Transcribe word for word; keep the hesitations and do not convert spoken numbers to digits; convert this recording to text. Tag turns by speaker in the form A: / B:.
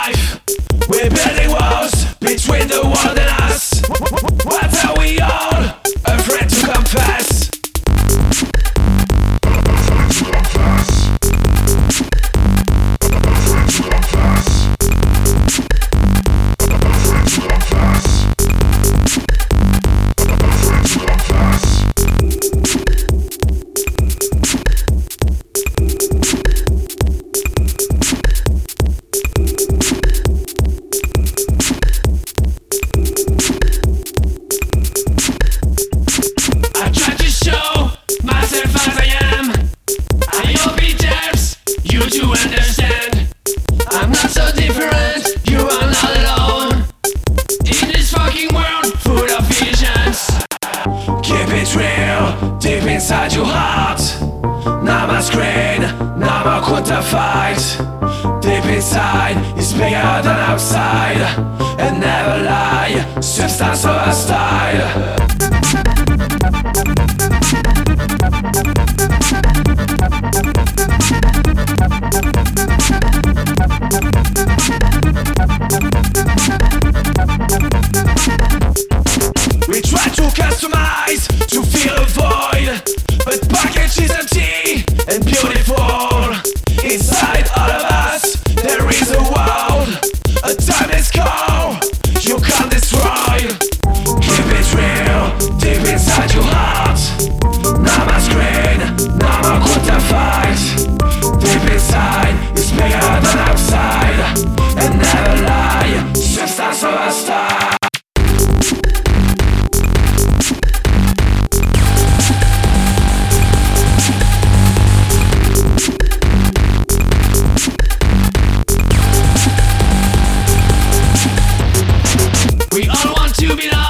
A: life. We're building walls between the world and us. What are we all afraid to confess? To understand, I'm not so different, you are not alone. In this fucking world full of visions, keep it real, deep inside your heart. No more screen, no more counterfight. Deep inside is bigger than outside. And never lie, substance over style. We try to customize, to fill a void, but package is empty and beautiful. Inside all of us, there is a world, a timeless core you can't destroy. Keep it real, deep inside your heart. No more screen, no more counterfight. Deep inside is bigger than outside. And never lie, substance over style. We all want to be loved.